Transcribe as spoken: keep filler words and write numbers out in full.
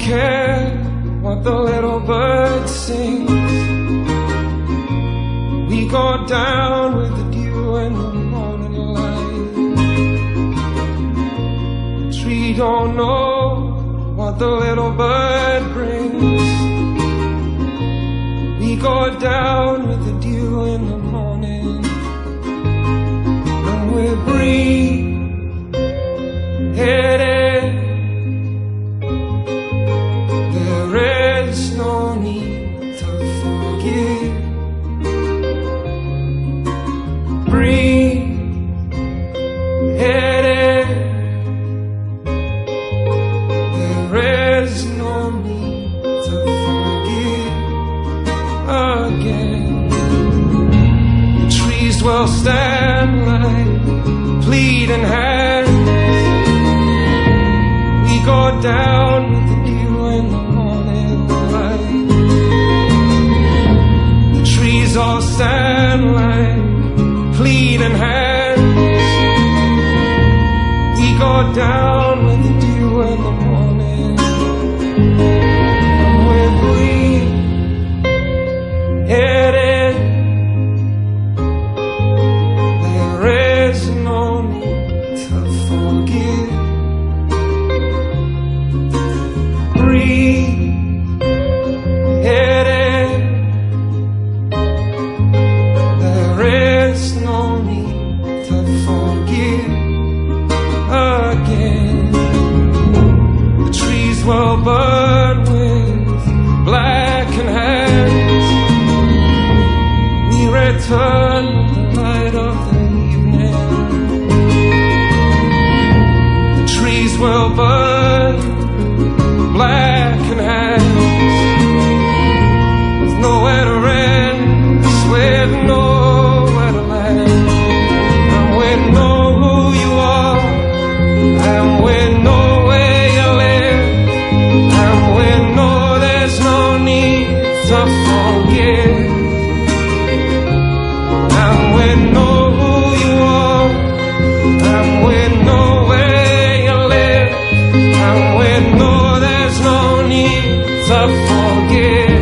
care what the little bird sings. We go down with the dew in the morning light. The tree don't know what the little bird brings. We go down with the dew in the morning, and we breathe headed. There is no need to forgive. Breathe headed. There is no need to forgive again. The trees will stand like pleading hands. We go down with the dew in the morning light. The trees all stand like pleading hands. We go down with the dew in the morning, and we breathe headed. There is no need to forgive. Breathe headed. There is no need to forgive again. The trees will burn with blackened hands. We return with the light of the evening. The trees will burn blackened hands. There's nowhere to rest, with nowhere to land. And we know who you are, and we know where you live, and we know there's no need to forgive. And we know who you are, and we know where you live, and we know there's no need to forgive.